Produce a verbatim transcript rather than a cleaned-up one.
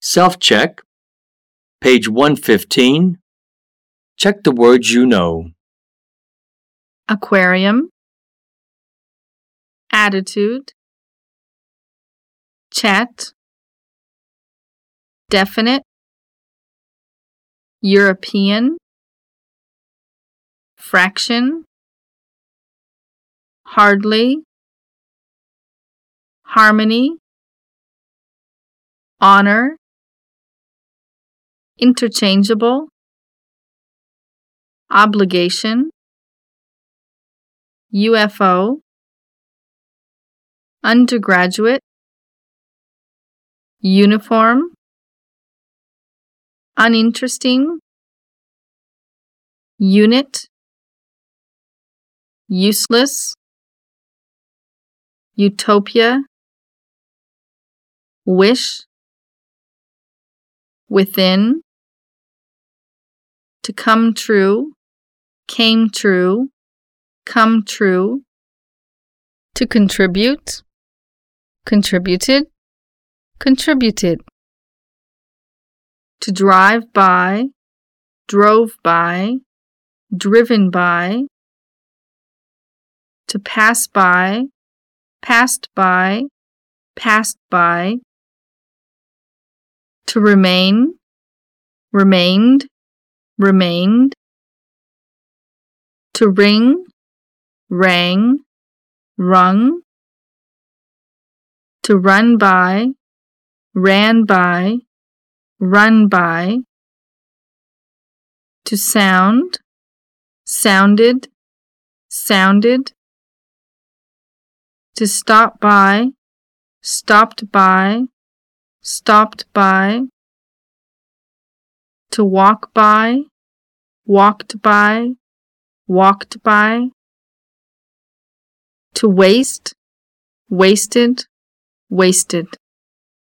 Self-check. Page one fifteen. Check the words you know. Aquarium, attitude, chat, definite, European, fraction, hardly, harmony, honor, interchangeable, obligation, U F O, undergraduate, uniform, uninteresting, unit, useless, utopia, wish, within, to come true, came true, come true, to contribute, contributed, contributed, to drive by, drove by, driven by, to pass by, passed by, passed by, to remain, remained, remained, to ring, rang, rung, to run by, ran by, run by, to sound, sounded, sounded, to stop by, stopped by, stopped by, to walk by, walked by, walked by, to waste, wasted, wasted.